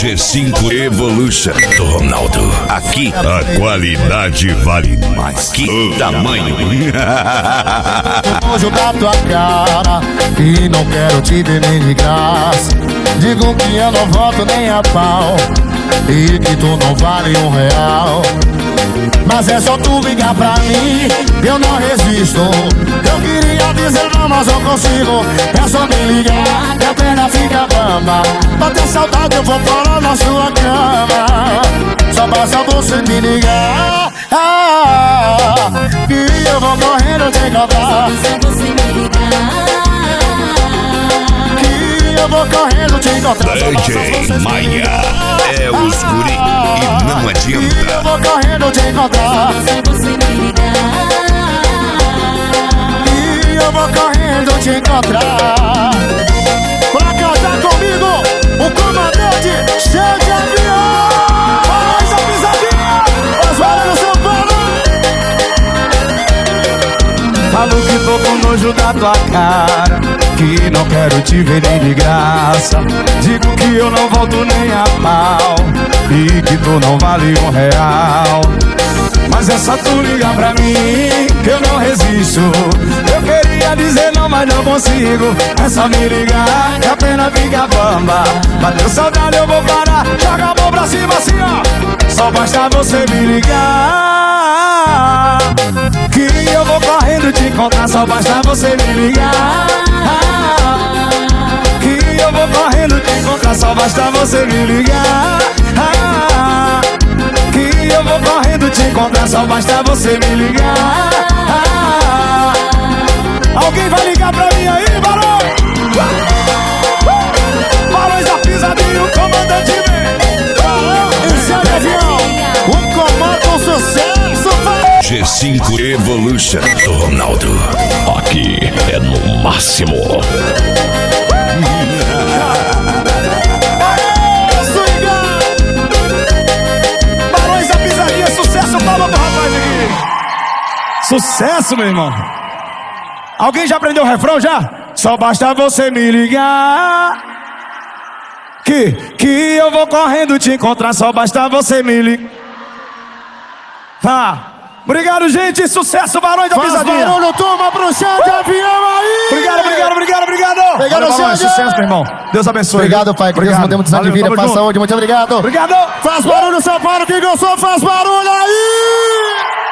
G5 Evolution do Ronaldo. Aqui a qualidade vale mais que tamanho. Nojo da tua cara e não quero te ver nem de graça. Digo que eu não volto nem a pau e que tu não vale R$1. Mas é só tu ligar pra mim, eu não resisto. Eu queria dizer não, mas não consigo. É só me ligar, que a perna fica bamba. Bater saudade eu vou parar na sua cama. Só basta você me ligar, que eu vou correndo te encontrar. Que eu vou correndo te encontrar. DJ Maia é os guri e não adianta. Que eu vou correndo te encontrar. Que eu vou correndo te encontrar. Pra casar comigo, o comandante cheio de avião. Faz a pisadinha, as varas do São Paulo. Falo que tô com nojo da tua cara, que não quero te ver nem de graça. Digo que eu não volto nem a pau e que tu não vale R$1. Mas é só tu ligar pra mim, que eu não resisto. Eu queria dizer não, mas não consigo. É só me ligar, que a pena fica bamba. Bateu saudade, eu vou parar. Joga a mão pra cima assim, ó. Só basta você me ligar, que eu vou correndo te encontrar. Só basta você me ligar, que eu vou correndo te encontrar. Só basta você me ligar, que eu vou correndo te encontrar. Só basta você me ligar. Alguém vai ligar pra mim aí, Barão? Barões da pisadinha, o comandante vem. Esse é o avião, o comando sucesso, vai. G5 Evolution do Ronaldo. Aqui é no máximo. Barões da pisadinha, sucesso, palma pro rapaz aqui. Sucesso, meu irmão. Alguém já aprendeu o refrão já? Só basta você me ligar, que eu vou correndo te encontrar. Só basta você me ligar. Tá. Obrigado, gente. Sucesso, Barões da Pisadinha. Faz barulho, turma, pro chão de avião aí. Obrigado. Obrigado, sucesso, meu irmão. Deus abençoe. Obrigado, pai. Que Deus nos dê muita de vida, paz, saúde. Muito obrigado. Obrigado. Faz barulho, São Paulo. Quem gostou, faz barulho aí.